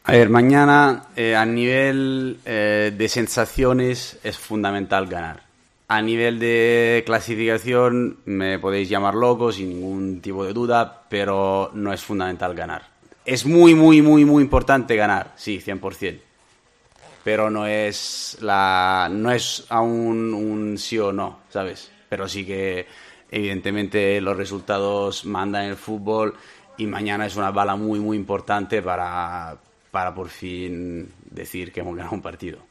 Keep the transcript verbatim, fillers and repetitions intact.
A ver, mañana eh, a nivel eh, de sensaciones es fundamental ganar. A nivel de clasificación me podéis llamar loco sin ningún tipo de duda, pero no es fundamental ganar. Es muy, muy, muy, muy importante ganar, sí, cien por ciento. Pero no es la no es aún un sí o no, ¿sabes? Pero sí que evidentemente los resultados mandan en el fútbol y mañana es una bala muy muy importante para para por fin decir que hemos ganado un partido.